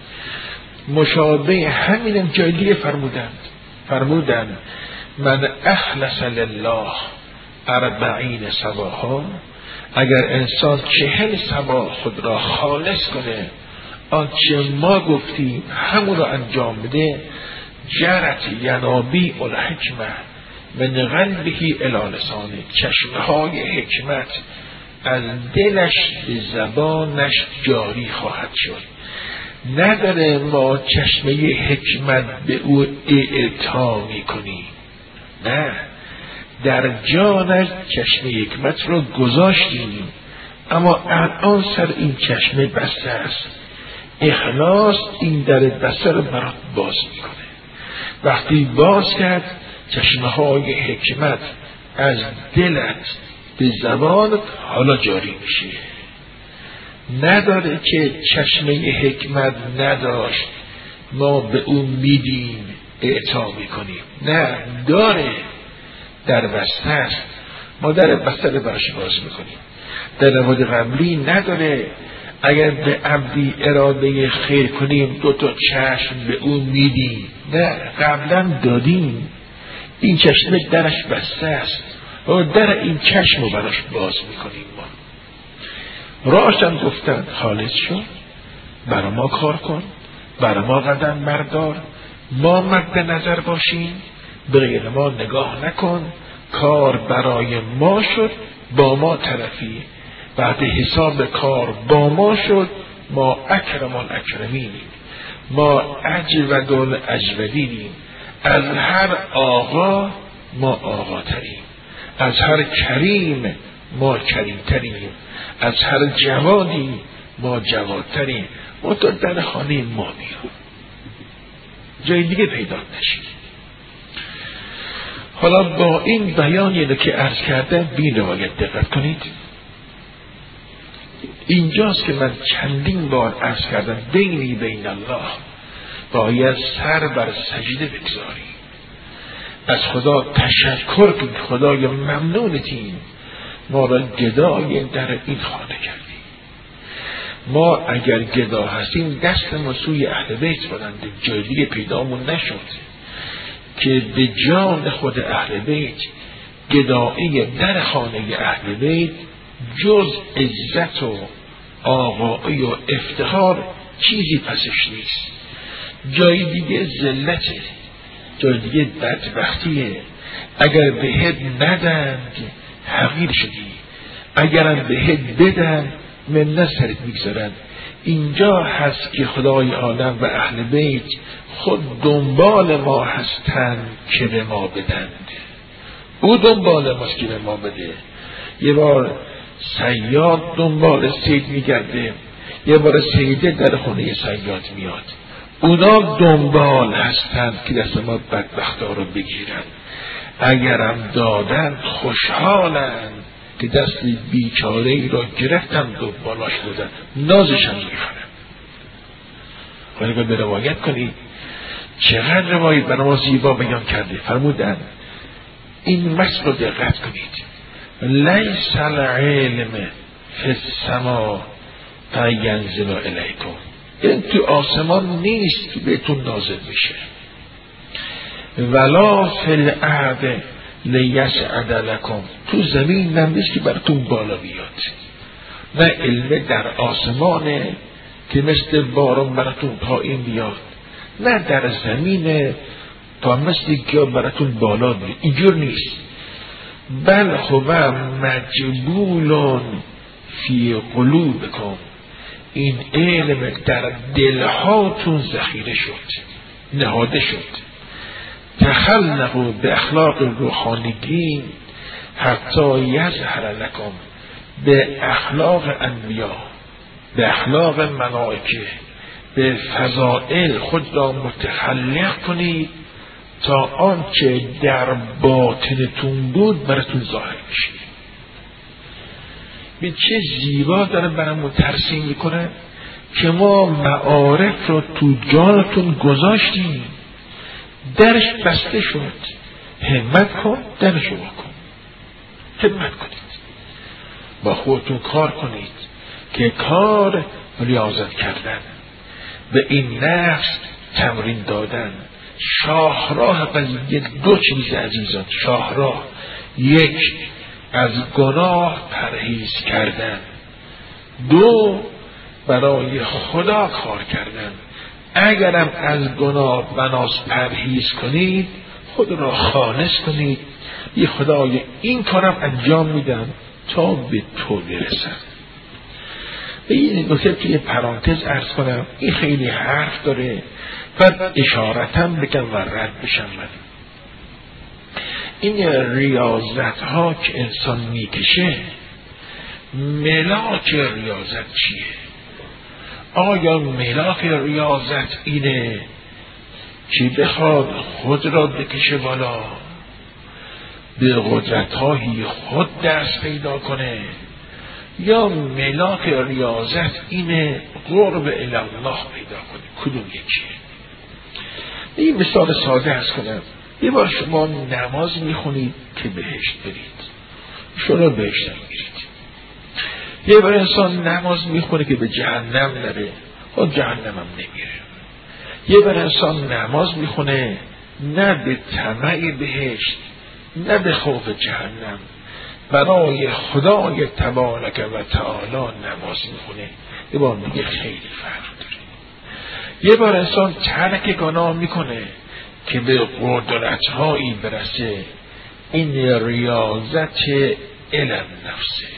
مشابه همینم جای دیگه فرمودند من اخلص لله 40 صباحا، اگر انسان 40 صباح خود را خالص کنه، آنچه ما گفتیم همون را انجام بده، جرت ینابی الحکمه من قلبه الی لسانه، چشمه های حکمت از دلش به زبانش جاری خواهد شد. نداره ما چشمه حکمت به او اعطا میکنیم، نه، در جانش چشمه حکمت رو گذاشتیم اما الان سر این چشمه بسته است. اخلاص این در بسته رو برات باز میکنه. وقتی باز کرد چشمه های حکمت از دلت به زبانت حالا جاری میشه. نداره که چشمه حکمت نداشت ما به اون میدیم اعطا میکنیم، نه، داره، در بسته است، ما در بسته رو براش باز میکنیم. در نماد قبلی نداره اگر به عبدی اراده خیر کنیم 2 تا چشم به اون میدیم، نه، قبلا دادیم. این چشمه درش بسته است و در این چشم رو براش باز میکنیم. ما راهشم گفتن خالص شو، برا ما کار کن، برا ما قدم بردار، ما مد نظر باشیم، به غیر ما نگاه نکن، کار برای ما شد با ما طرفی، بعد حساب کار با ما شد ما اکرم الاکرمینیم، ما اجود الاجودینیم. از هر آقا ما آقا تریم، از هر کریم ما کریم تریم، از هر جوادی ما جواد تریم. ما تا در خانه ما بیرون جای دیگه پیدا نشید. حالا با این بیانی که عرض کردم بی روایت دقت کنید. اینجاست که من چندین بار عرض کردم بین الله باید سر بر سجده بگذاری، از خدا تشکر کنی، خدای ممنونتیم ما را گدای در این خانه کردیم. ما اگر گدا هستیم دست ما سوی اهل بیت بلنده، جای دیگه پیدامون نشد که به جان خود اهل بیت گدایی در خانه اهل بیت جز عزت و آقایی و افتخار چیزی پسش نیست. جای دیگه ذلته، جای دیگه بدبختیه. اگر بهت ندند حقیر شدی، اگرم بهت بدن منت سرت میگذارن. اینجا هست که خدای عالم و اهل بیت خود دنبال ما هستند که به ما بدند. او دنبال ماست که به ما بده. یه بار صیاد دنبال صید میگرده، یه بار صیده در خونه صیاد میاد. اونا دنبال هستند که دست ما بدبختا رو بگیرن. اگرم دادن خوشحالن که دست بیچاره ای را گرفتن دنبالاش بودن، نازشم میخورن. خواهی که به روایت کنید چقدر روایت برای ما زیبا بیان کرده. فرمودن این متن رو دقت کنید: لیس العلم فی السما فینزل الیکم. این تو آسمان نیست که بهتون نازل میشه. ولا فی الارض لیسعد لکم. تو زمین نیست که براتون بالا بیاد. نه علم در آسمانه که مثل باران براتون پایین بیاد، نه در زمینه تا مثل گیاه براتون بالا بیاد. اینجور نیست. بل هو مجبول فی قلوبکم. این علم در دلهاتون ذخیره شد، نهاده شد. تخلقوا به اخلاق روحانیین حتی یظهر لکم. به اخلاق انبیا، به اخلاق ملائکه، به فضائل خود را متخلق کنید تا آنچه در باطنتون بود براتون ظاهر بشه. به چه زیبا داره برامون ترسیم میکنه که ما معارف رو تو جانتون گذاشتیم، درش بسته شد. همت کن، درش رو بکن. همت کنید، با خودتون کار کنید که کار ریاضت کردن، به این نفس تمرین دادن. شاهراه قضیه دو چیز عزیزان. شاهراه: یک، از گناه پرهیز کردن. دو، برای خدا کار کردن. اگرم از گناه بناس پرهیز کنید، خود را خالص کنید. یه خدای این کارم انجام میدم تا به تو برسم. به این نکته توی پرانتز عرض کنم، این خیلی حرف داره، بعد اشارتم بگم و رد بشم. این ریاضت ها که انسان میکشه، ملاک ریاضت چیه؟ آیا ملاک ریاضت اینه که بخواد خود را بکشه بالا، به قدرت‌های خود دست پیدا کنه، یا ملاک ریاضت اینه قرب الی الله پیدا کنه؟ کدوم یکیه؟ این مثال ساده هست کنم. یه بار شما نماز میخونید که بهشت برید، شما بهشت میرید. یه بار انسان نماز میخونه که به جهنم نره، خود جهنم هم نمیره. یه بار انسان نماز میخونه نه به طمع بهشت، نه به خوف جهنم، برای خدای تبارک و تعالی نماز میخونه. یه بار میگه خیلی فرق داره. یه بار انسان ترک گناه میکنه که به قدرت‌هایی برسه. این ریاضت علم نفسه.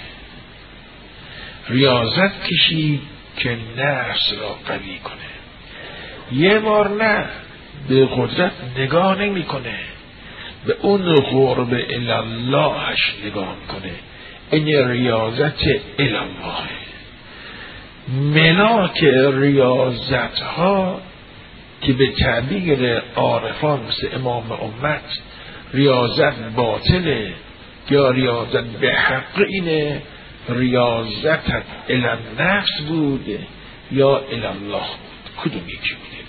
ریاضت کشید که نفس را قوی کنه. یه بار نه، به قدرت نگاه نمی کنه، به اون قرب الاللهش نگاه کنه. این ریاضت الالله. ملاک ریاضت ها که به تعبیر عارفان مثل امام امت ریاضت باطله یا ریاضت به حق، اینه ریاضت الالنفس بود یا الالله بود. کدوم یکی بوده؟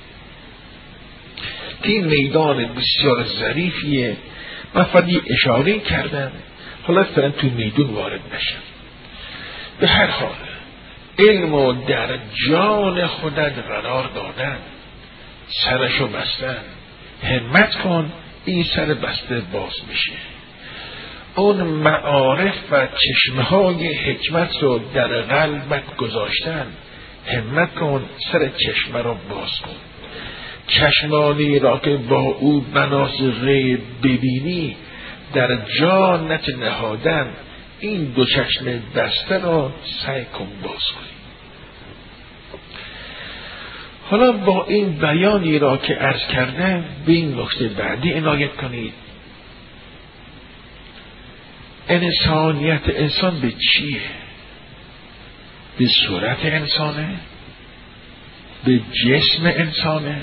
این میدان بسیار ظریفیه. من فقط اشاره کردم، حالا فرن توی میدون وارد نشم. به هر حال علم رو در جان خودت قرار دادن، سرشو بستن. همت کن این سر بسته باز میشه. اون معارف و چشمه های حکمت رو در قلبت گذاشتن. همت کن سر چشمه رو باز کن. چشمانی را که با او بناس غیب ببینی در جانت نهادن، این دو چشم بسته را سعی کن باز کنی. حالا با این بیانی را که عرض کردم به این نکته بعدی عنایت کنید. انسانیت انسان به چیه؟ به صورت انسانه؟ به جسم انسانه؟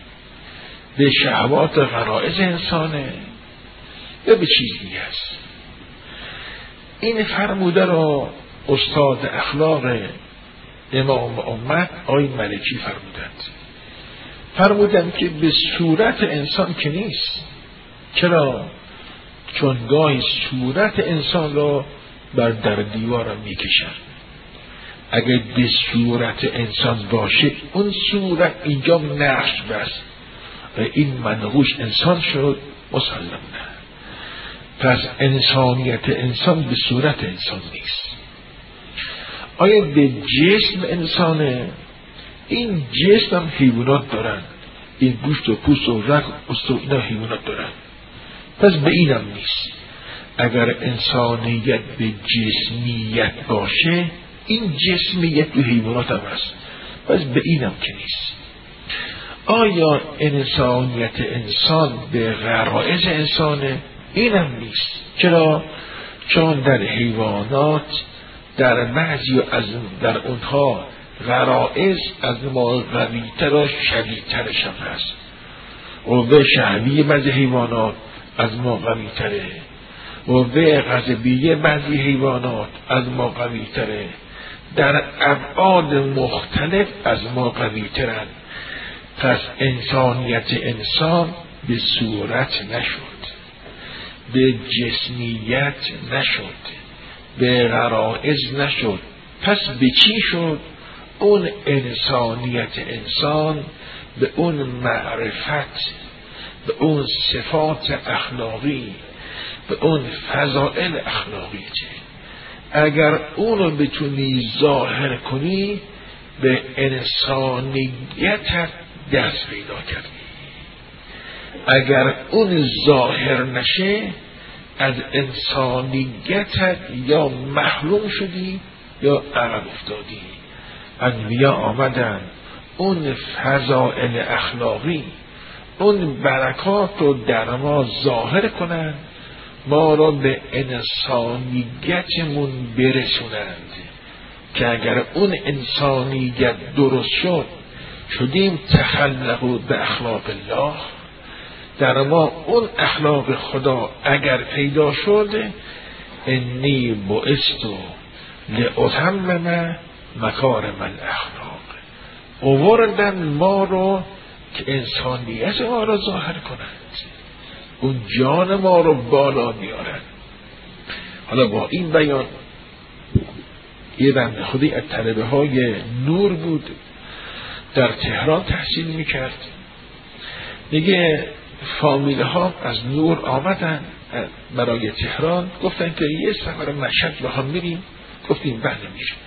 به شهوات و غرایز انسانه؟ یا به چیز دیگه است؟ این فرموده را استاد اخلاق امام امت آقای ملکی فرمودند که به صورت انسان که نیست. چرا؟ چون گاهی صورت انسان را بر در دیوار میکشند. اگر به صورت انسان باشه اون صورت اینجا نقش بست و این منقوش انسان شد، مسلم نه. پس انسانیت انسان به صورت انسان نیست. آیا به جسم انسانه؟ این جسم هم حیوانات دارن، این گوشت و پوست و رگ و اینا حیوانات دارن، پس به اینم نیست. اگر انسانیت به جسمیت باشه این جسمیت تو حیوانات هم هست، پس به اینم که نیست. آیا انسانیت انسان به غرایز انسانه؟ اینم نیست. چرا؟ چون در حیوانات در بعضی در اونها غرایز از ما قوی‌تر و شدیدترش هم هست. قوه شهوی بعضی حیوانات از ما قوی‌تره، قوه غضبیه بعضی حیوانات از ما قوی‌تره، در ابعاد مختلف از ما قوی‌ترند. پس انسانیت انسان به صورت نشد، به جسمیت نشد، به غرایز نشد. پس به چی شد؟ اون انسانیت انسان به اون معرفت، به اون صفات اخلاقی، به اون فضائل اخلاقی. اگر اونو بتونی ظاهر کنی به انسانیتت دست پیدا کردی. اگر اون ظاهر نشه از انسانیتت یا محروم شدی یا عقب افتادی. انبیا آمدن اون فضائل اخلاقی، اون برکات رو در ما ظاهر کنند، ما رو به انسانیتمون برسونند که اگر اون انسانیت درست شد شدیم تخلقوا به اخلاق الله، در ما اون اخلاق خدا اگر پیدا شد، انی بعثت لاتمم مکارم الاخلاق، آوردن ما رو که انسانیت ما رو ظاهر کنند، اون جان ما رو بالا بیارن. حالا با این بیان یه بنده خودی از طلبه های نور بود، در تهران تحصیل میکرد. دیگه فامیل ها از نور آمدن برای تهران، گفتن که یه سفر مشهد با هم میریم. گفتیم بله میریم.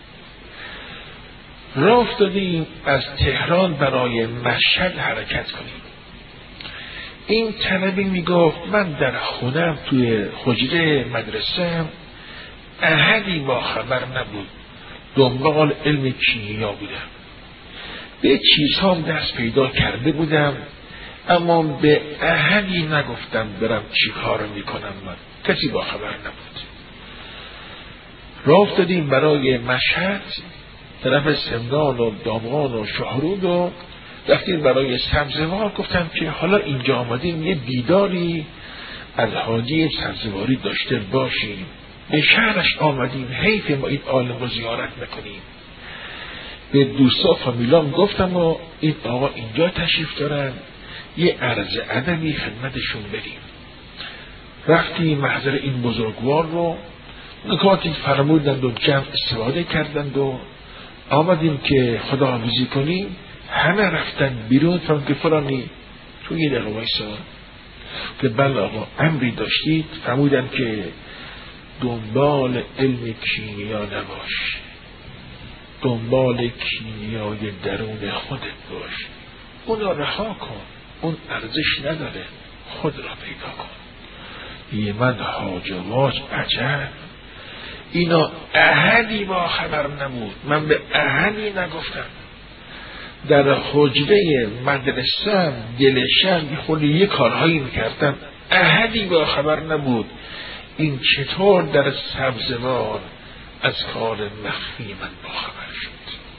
راه افتادیم از تهران برای مشهد حرکت کنیم. این طلبی میگفت من در خونم توی حجره مدرسه احدی با خبر نبود، دنبال علم کیمیا بودم، به چیزها دست پیدا کرده بودم، اما به احدی نگفتم برم چی کار میکنم. من کسی با خبر نبود. راه افتادیم برای مشهد، طرف سمنان و دامغان و شاهرود و رفتیم برای سبزوار. گفتم که حالا اینجا آمدیم یه دیداری از حاجی سبزواری داشته باشیم، به شهرش آمدیم، حیف ما این عالم رو زیارت نکنیم. به دوستا فامیلام گفتم و این آقا اینجا تشریف دارن، یه عرض ادبی خدمتشون بریم. رفتیم محضر این بزرگوار رو، نکاتی فرمودند و جمع استفاده کردند و آمدیم که خداحافظی کنیم. همه رفتن بیرون. فرمود که فلانی تو یه دقیقه وایسا، که بله آقا امری داشتید. فرمودن که دنبال علم کیمیا نباش، دنبال کیمیای درون خودت باش. اون را رها کن، اون ارزش نداره، خود را پیدا کن. یه من حاج و واج عجب، اینا احدی با خبر نبود، من به احدی نگفتم. در حجره مدرسه دلشم خود یه کارهایی میکردم، احدی با خبر نبود. این چطور در سبزوار از کار مخفی من با خبر شد؟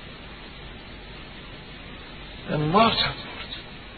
ماتم برد.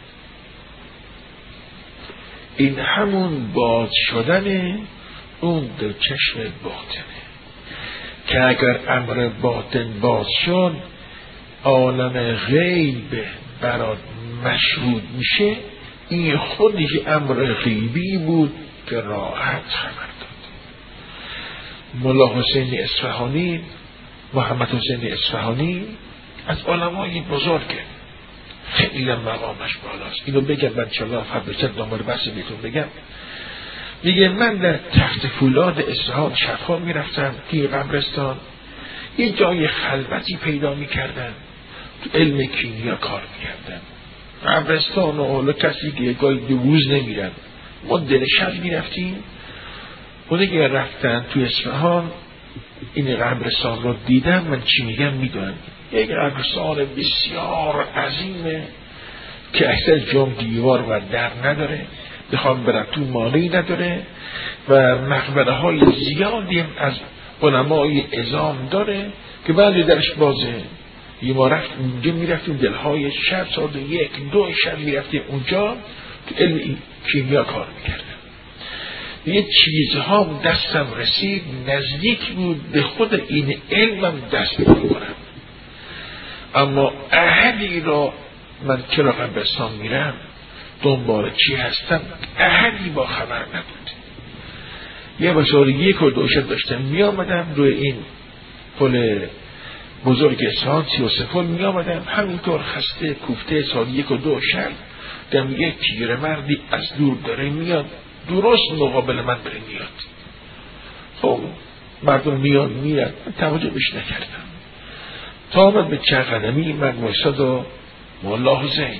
این همون باز شدن اون در چشم باطنه که اگر امر باطن باز شد، عالم غیب برات مشهود میشه. این خودش امر غیبی بود که راحت خبر داد. ملا حسین اصفهانی، محمد حسین اصفهانی از علمای بزرگه، خیلی مقامش بالاست. اینو بگم من انشاءالله فردا دنبال بحث بهتون بگم. میگه من در تخت فولاد اصفهان شبها میرفتم توی قبرستان، یه جای خلوتی پیدا میکردم، تو علم کیمیا کار میکردم. قبرستان و حالا کسی که گاهی 2 روز نمیرن، ما دل شب میرفتیم. اونه که رفتن تو اصفهان این قبرستان رو دیدم، من چی میگم میدونم. یک قبرستان بسیار عظیمه که اکثر جام دیوار و در نداره، بخوام برم تو مانعی نداره و مقبره های زیادی از علمای عظام داره که بعد درش بازه. یه ما رفتیم اونجا، میرفتیم دلهای شب، ساعت 1-2 شب میرفتیم اونجا، تو علم کیمیا کار میکردم. یه چیزها دستم رسید، نزدیک بود به خود این علمم دست بکنم، اما احدی را من چرا قبرستان میرم، دنبال چی هستم، احدی با خبر نبود. یه بسار 1-2 شب داشتم میامدم روی این پل بزرگ اصفهان 33 پل میامدم، همینطور خسته کوفته سال 1-2 شب دم یک پیرمردی از دور داره میاد، درست مقابل من داره میاد. خب مردم میاد میرن، من توجه بهش نکردم تا آمد به چند قدمی من وایساد و مولا حسین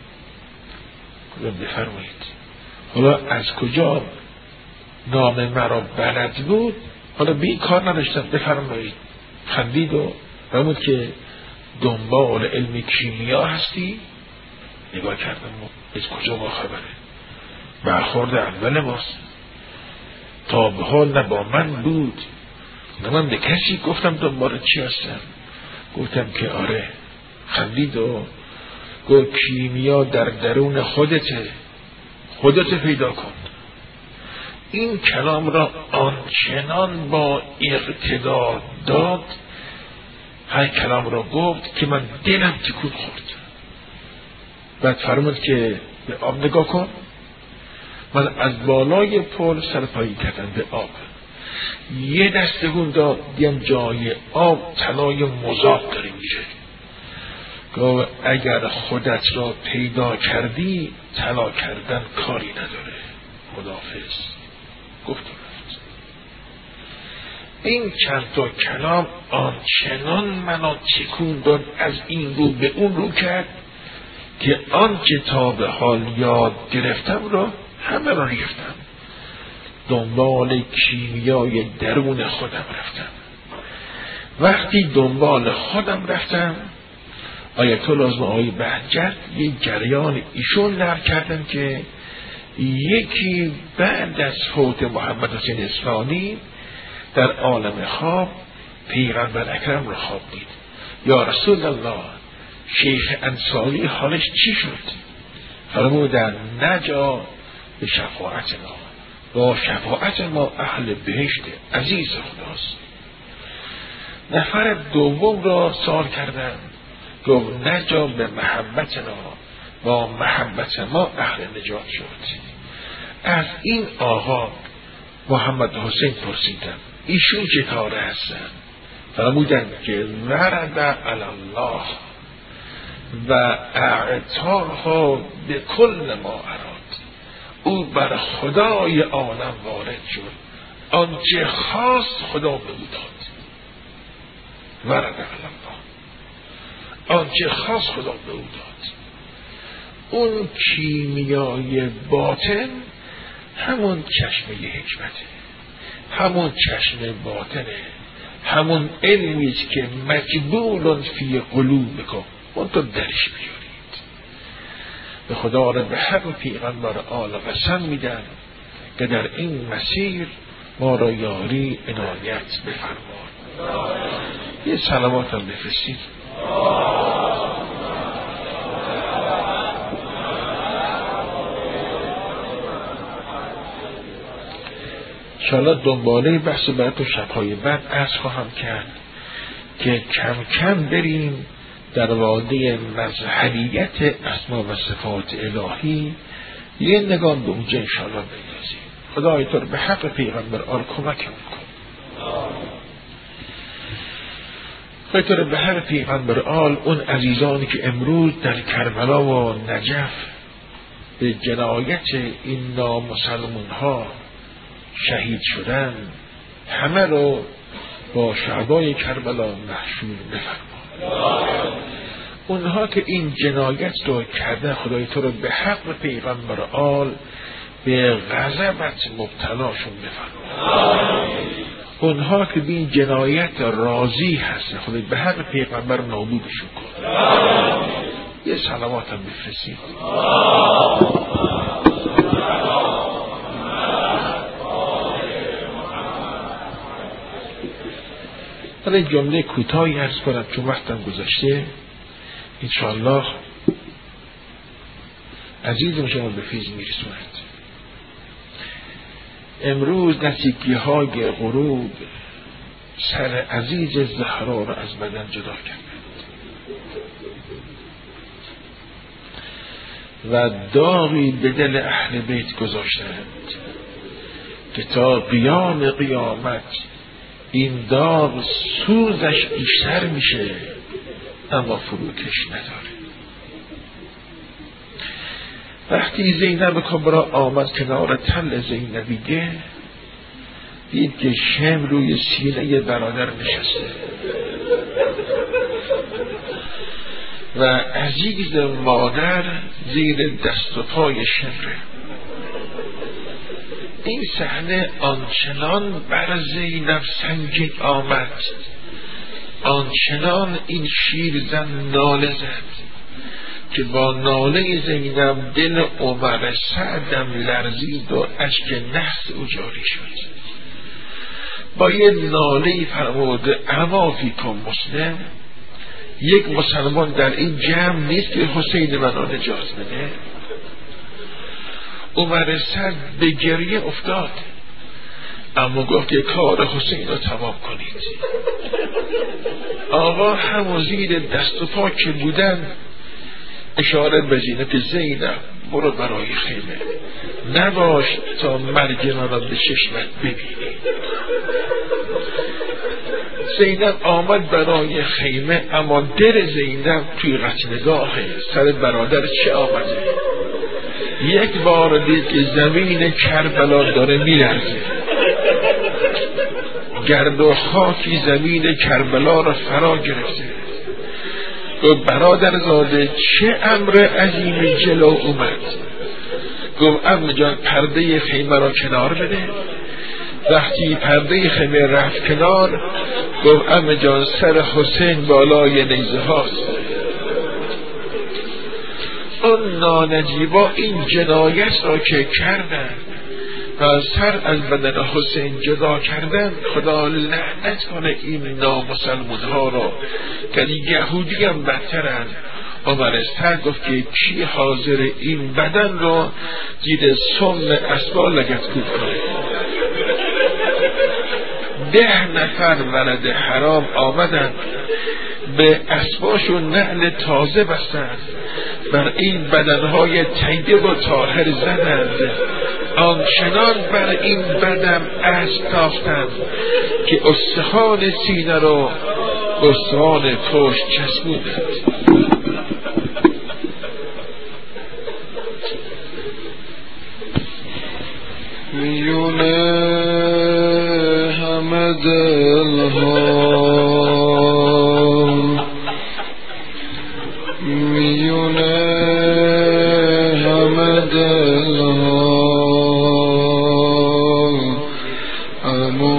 بفرمایید. حالا از کجا نام مرا بلد بود، حالا به این کار نداشتم، بفرمایید. خندید و فرمود که دنبال علم کیمیا هستی؟ نگاه کردم از کجا با خبره؟ برخورد اول ماست، تا به حال نه با من بود نه من به کسی گفتم دنبال چی هستم. گفتم که آره. خندید و گفت کیمیا در درون خودته، خودت پیدا کن. این کلام را آنچنان با اقتدار داد، هر کلام را گفت که من دلم تکون خورد. بعد فرمود که به آب نگاه کن. من از بالای پل سرپایی کردم به آب، یه دستگون داد، دیم جای آب طلای مذاب داره میره. گفت اگر خودت را پیدا کردی طلا کردن کاری نداره، خداحافظ. گفت رفت. این چند تا کلام آنچنان منو تکون داد، از این رو به اون رو کرد که آنچه تا به حال یاد گرفتم را همه را ریختم، دنبال کیمیای درون خودم رفتم. وقتی دنبال خودم رفتم، آیت الله آقای بهجت یه جریان ایشون نقل کردن که یکی بعد از فوت محمد حسین اصفهانی در عالم خواب پیغمبر اکرم را خواب دید. یا رسول الله، شیخ انصاری حالش چی شد؟ فرمودن نجا به شفاعت ما، با شفاعت ما اهل بهشت عزیز خداست. نفر دوم را سوال کردن، گفت نجا به محبتنا، با محبت ما اهل نجات شد. از این آقا محمد حسین پرسیدم ایشون چطوره هستن؟ فرمودن که ورد علی الله و اعطاها به کل ما اراد، او بر خدای عالم وارد شد، آنچه خواست خدا به او داد. ورد علی الله، آنچه خواست خدا به او داد. اون کیمیای باطن همون چشمه حکمته، همون چشمه باطنه، همون علمیست که مجبول فی قلوبکم اون تو درش بیارید. به خدا را به حق پیغمبر آل قسم میدن که در این مسیر ما را یاری عنایت بفرما. یه صلوات هم بفرستید. انشاءالله دنباله بحث براتون شبهای بعد عرض خواهم کرد که کم کم بریم در واده مظهریت اسما و صفات الهی یه نگاه به اونجا انشاءالله بندازیم. خدای تو رو به حق پیغمبر آل کمک کن. خدای تو رو به حق پیغمبر آل اون عزیزانی که امروز در کربلا و نجف به جنایت این نامسلمون ها شهید شدن همه رو با شهدای کربلا محشور بفرما. اونها که این جنایت رو کرده خدای تو رو به حق پیغمبر آل به غضبت مبتلاشون بفرما. اونها که به این جنایت راضی هستن خدای به حق پیغمبر نابودشون کن. یه صلوات هم بفرستید. حالا این جمله کوتاهی عرض کنم چون وقتم گذشته. انشاءالله عزیزم شما به فیض میرسوند. امروز نزدیکی های غروب سر عزیز زهرا را از بدن جدا کردند و داغی به دل اهل بیت گذاشتند که تا قیام قیامت این داغ سوزش بیشتر میشه اما فروکش نداره. وقتی زینب کبرا آمد کنار تل زینبیه دید که شم روی سینه برادر نشسته و عزیز مادر زیر دست و پای شمره. این صحنه آنچنان بر زینب سنگین آمد، آنچنان این شیرزن ناله زد که با ناله زینب دل عمر سعدم لرزید و اشک نحس او جاری شد. با یه ناله فرموده اما فیکم مسلم، یک مسلمان در این جمع نیست که حسین منو نجات بده. عمر سعد به گریه افتاد اما گفت که کار حسین رو تمام کنید. آقا هم زیر دست و پا که بودن اشاره به زینب که زینب برو برای خیمه، نباش تا مرگ من را به چشمت ببینی. زینب آمد برای خیمه اما در زینب توی قتلگاه سر برادر چه آمده. یک بار دید که زمین کربلا داره میلرزه، گرد و خاکی زمین کربلا را فرا گرفته. گفت برادر زاده چه امر عظیم جلو اومد؟ گفت عمو جان پرده خیمه را کنار بده. وقتی پرده خیمه رفت کنار گفت عمو جان سر حسین بالای نیزه هاست. اون نانجیبا این جنایت را که کردن و سر از بدن حسین جدا کردن، خدا لعنت کنه این نامسلمون ها را که یهودی هم بدترن. عمر سعد گفت که کی حاضر این بدن را زیر سم اسبا لگدکوب کنه. 10 نفر ولد حرام آمدن به اسباشون نعل تازه بستند، بر این بدنهای طیب و طاهر زدند، آنچنان بر این بدن اسب تاختند که استخوان سینه را استخوان پشت چسبوندند. میونه همه دلها، میونه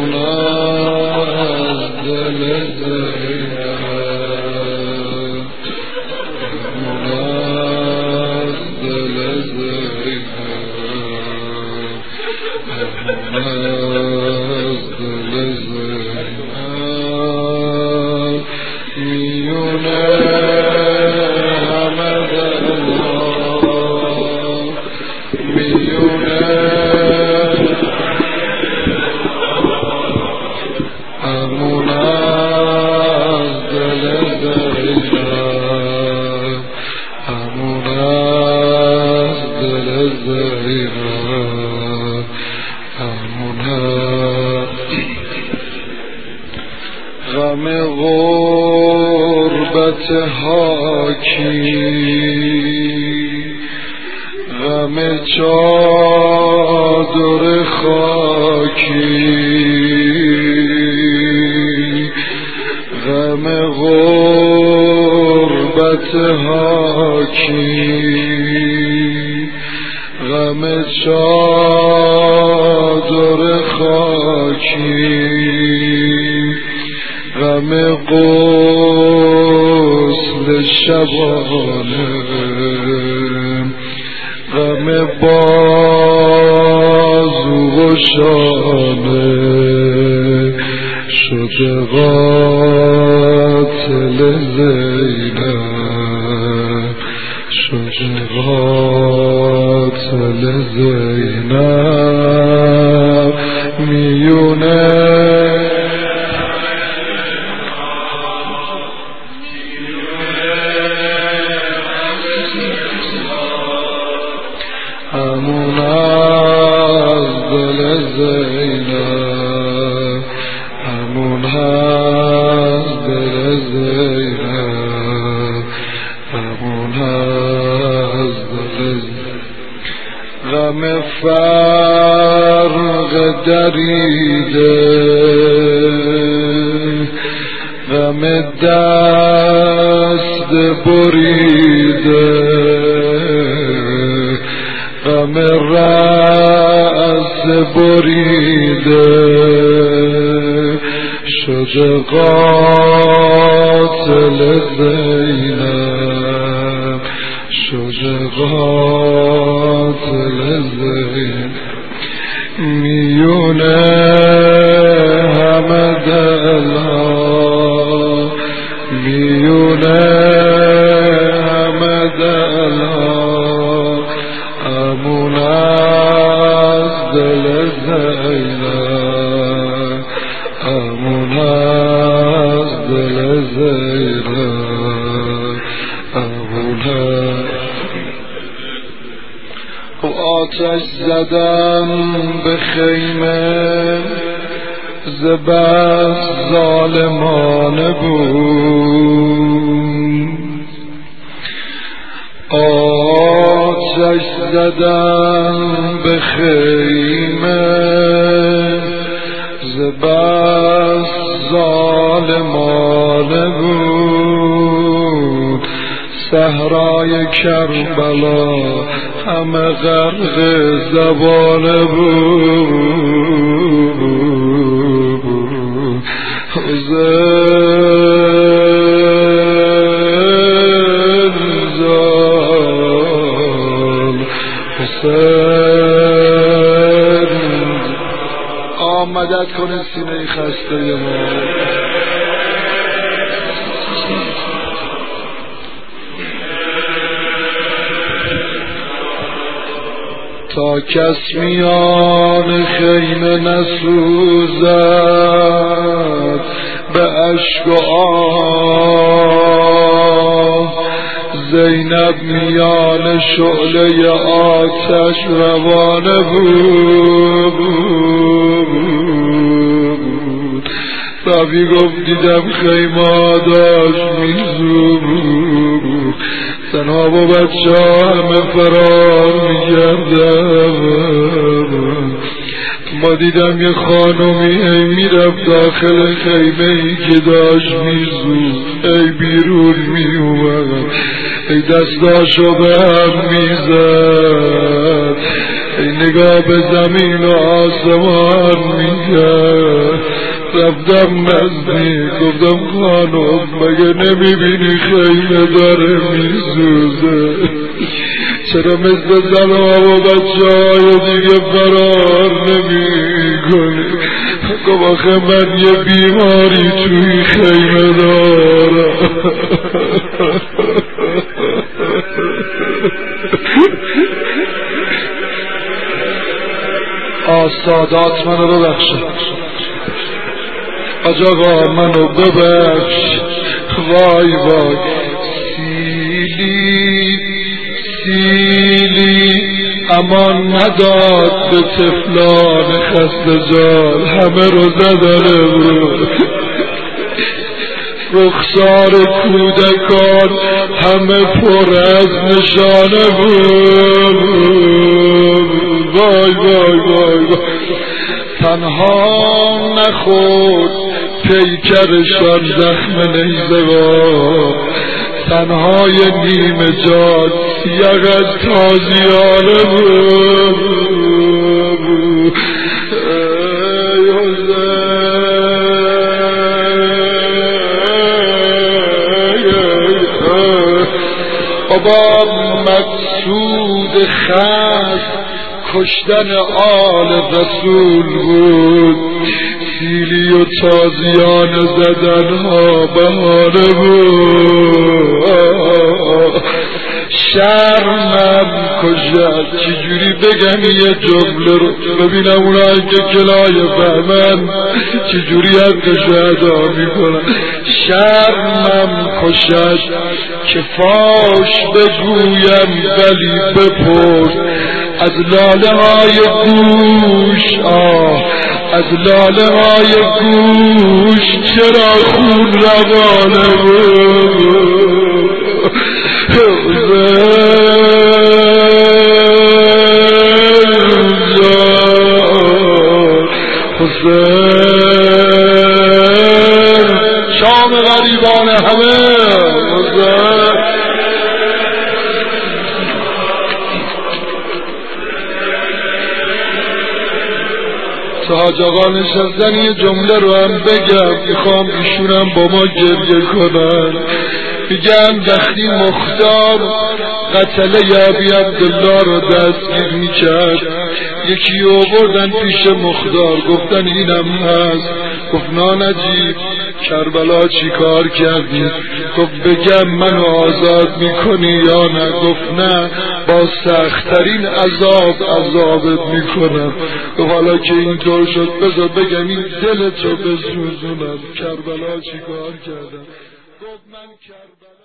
غم غربت حاکی، غم چادر خاکی، غم غربت حاکی، غم چادر خاکی، غم غسل شبانه، غم بازو و شانه، شده قاتل زینب، شده قاتل زینب، میونه همون از دل زینب، همون از دل زینب، همون از دل زینب. غم فرق دریده، غم دست بریده، غم رأس بریده، شده قاتل زینب، شده قاتل زینب، میونه همه دلها، میونه همه دلها، همون از دل زینب، همون از دل زینب، همون آتش زدم به خیمه، ز بس ظالمانه بود، آتش زدم به خیمه، ز بس ظالمانه بود، صحرای کربلا همه غرق زبانه بود، مدد کنه سینه خسته ما. تا کس میان خیمه نسوزد به اشک و آه، زینب میان شعله آتش روانه بود. صافی گفت دیدم خیمه داشت میزود، زنها و بچه همه فرار میگردن، ما دیدم یه خانومی ای میرفت داخل خیمه ای که داشت میزود، ای بیرون میومد، ای دستاشو به هم میزد، نگاه به زمین و آسمان میکرد. رفتم نزدیک گفتم خانم مگه نمیبینی خیمه داره میسوزه؟ چرا مثل زنها و بچه های دیگه فرار نمی کنی؟ گفت آخه من یه بیماری توی خیمه دارم. سادات منو ببخشید، حاج آقا منو ببخش. وای وای سیلی امان نداد به طفلان خسته جان، همه رو زدن امروز. رخسار کودکان همه پر از نشانه بود. وای وای وای تنها نخورد پیکرشان زخم نیزگان، تنهای نیمه جان سیغ از تازیانه بود. بابا مقصود خست کشتن آل رسول بود، سیلی و تازیان زدن ها بهانه بود. شرمم کشد چجوری بگم یه جمله رو ببینم اونایی که کلای فهمن چجوری حقش ادا میکنن. شرمم کشد که فاش بگویم ولی بپرس از لاله های گوش، از لاله های گوش چرا خون روانه بود. حسین شام غریبان همه حاج آقا نشستن یه جمله رو هم بگم، میخوام ایشونم با ما گریه کنن. میگن وقتی مختار قتل ابی عبدالله رو دستگیر میکرد، یکی رو بردن پیش مختار گفتن اینم هست. گفت نانجیب کربلا چی کار کردی؟ گفت بگم منو آزاد میکنی یا نه؟ گفت نه، با سختترین عذاب عذابت میکنم. گفت حالا که اینطور شد بذار بگم این دلتو بسوزونم، کربلا چی کار کردم؟ گفت من کربلا